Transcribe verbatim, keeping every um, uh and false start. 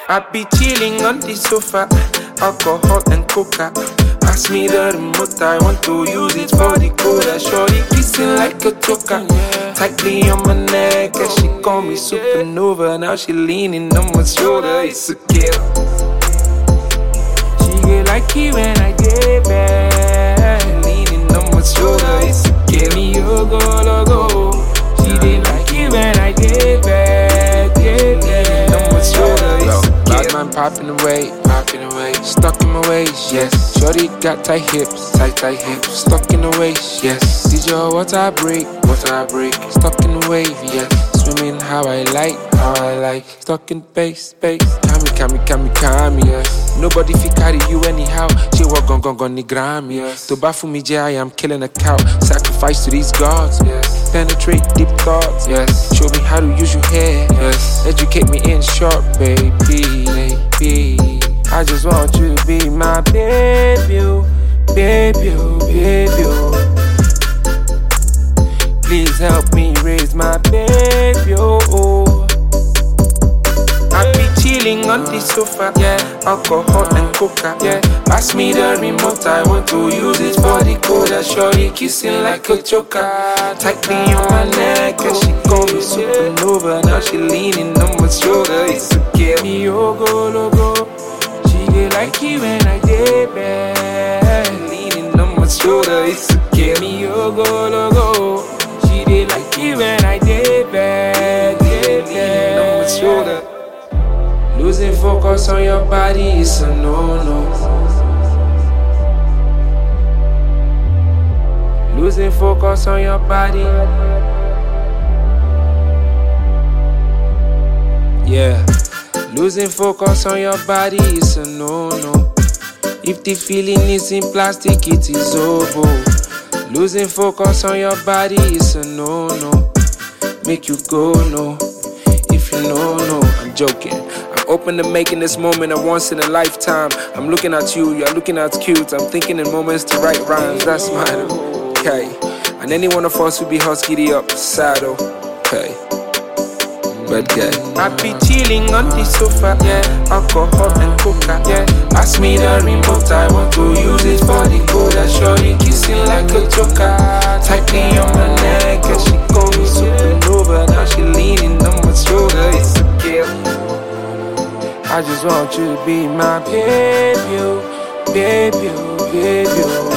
I be chilling on the sofa, alcohol and coca. Pass me the remote, I want to use it for the coda. Shorty kissing like a choker, tightly on my neck, and she call me supernova. Now she leaning on my shoulder, it's a kill. She get like it when I get back, leaning on my shoulder, it's a kill. Me yo go logo, she did like it when I get back, get back, on my shoulder, it's a kill. Bad man popping away, popping away, stuck in my waist, yes. Shorty got tight hips, tight, tight hips, stuck in the waist, yes. Did your water break, water break, stuck in the wave, yes. Swimming how I like, how I like, stuck in space, space. Kami, kami, kami, kami, yes. Nobody fi carry you anyhow. She walk gon gon gon ni gram, yes. To bafu me J, I am killing a cow. Sacrifice to these gods, yes. Penetrate deep thoughts, yes. Show me how to use your hair, yes. Educate me in short, baby, baby. I just want you to be my baby, baby, baby. Please help me raise my baby. I be chilling on the sofa, yeah. Alcohol and coca, yeah. Pass me the remote, I want to use it for the coda. Shorty kissing like a choker, tightly on my neck, and she call me supernova. Now she leaning on my shoulder, it's a kill. Me yo go logo. Like it when I get back, leaning on my shoulder, it's a kill. Me yo go logo. She did like it when I get back, get back, leaning on my shoulder. Losing focus on your body is a no-no. Losing focus on your body. Yeah. Losing focus on your body is a no-no. If the feeling is in plastic, it is over. Losing focus on your body is a no-no. Make you go no. If you know, no, I'm joking. I'm open to making this moment a once in a lifetime. I'm looking at you, you're looking at cute. I'm thinking in moments to write rhymes, that's mine. Okay. And any one of us will be husky up saddle. Okay. But yeah, I be chilling on the sofa, yeah. Alcohol and coca, yeah. Pass me the remote, I want to use it for the coda. Shorty kissing like a choker, tightly on my neck, and she call me supernova. Now she leaning on my shoulder, it's a kill. I just want you to be my baby, baby, baby.